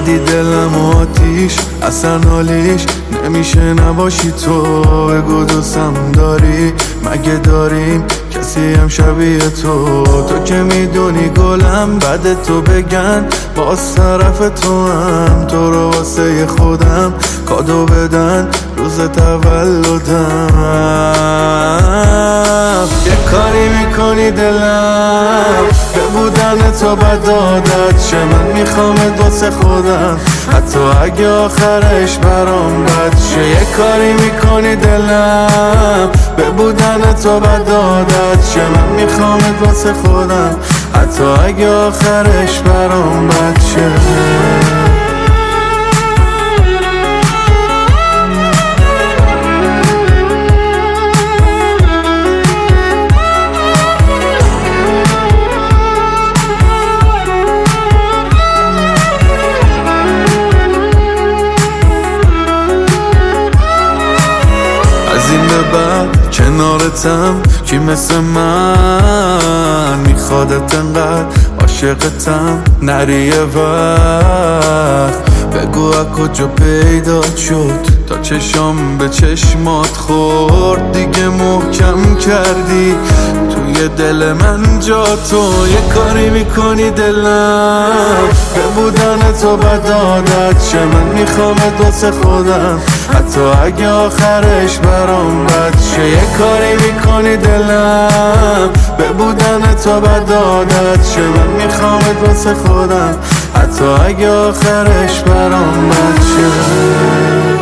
کردی دلم آتیش، اصلا حالیش نمیشه نباشی تو. بگو دوستم داری، مگه داریم کسی هم شبیه تو؟ تو که میدونی گلم بعد تو بگن باز طرف تو هم، تو رو واسه خودم کادو بدن روز تولدم. یه کاری میکنی دلم به بودن تو بد عادت شه، من میخوامت واسه خودم حتی اگه آخرش برام بد شه. یه کاری میکنی دلم به بودن تو بد عادت شه، من میخوامت واسه خودم حتی اگه آخرش برام بد شه. از این به بعد کنارتم کی مثل من میخوادت انقدر عاشقتم، نری یه وقت بگو از کجا پیدا شد تا چشام به چشمات خورد، دیگه محکم کردی توی دل من جا تو. یه کاری میکنی دلم به بودن تو بد عادت شه، من میخوامت واسه خودم حتی اگه آخرش برام بد شه. یه کاری میکنی دلم به بودن تو بد عادت شه، من میخوامت واسه خودم حتی اگه آخرش برام بد شه.